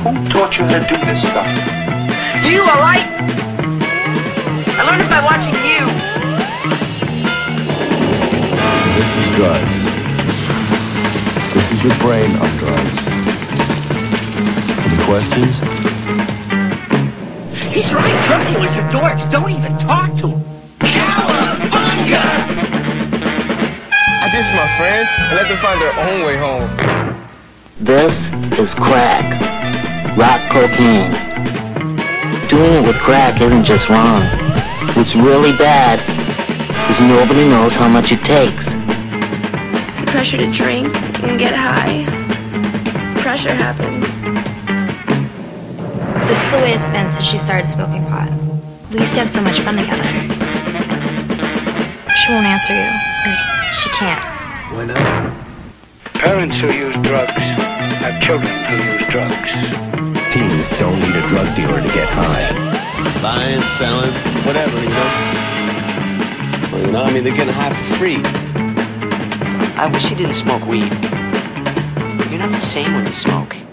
Who taught you how to do this stuff? You, alright? I learned it by watching you. This is drugs. This is your brain on drugs. Any questions? He's right, drug dealers are dorks. Don't even talk to him. Cowabunga! I ditch my friends and let them find their own way home. This is crack. Rock cocaine. Doing it with crack isn't just wrong. What's really bad is nobody knows how much it takes. The pressure to drink and get high. Pressure happened. This is the way it's been since she started smoking pot. We used to have so much fun together. She won't answer you. Or she can't. Why not? Parents who use drugs have children who use drugs. Teens don't need a drug dealer to get high. Buying, selling, whatever, you know? Well, I mean, they're getting high for free. I wish you didn't smoke weed. You're not the same when you smoke.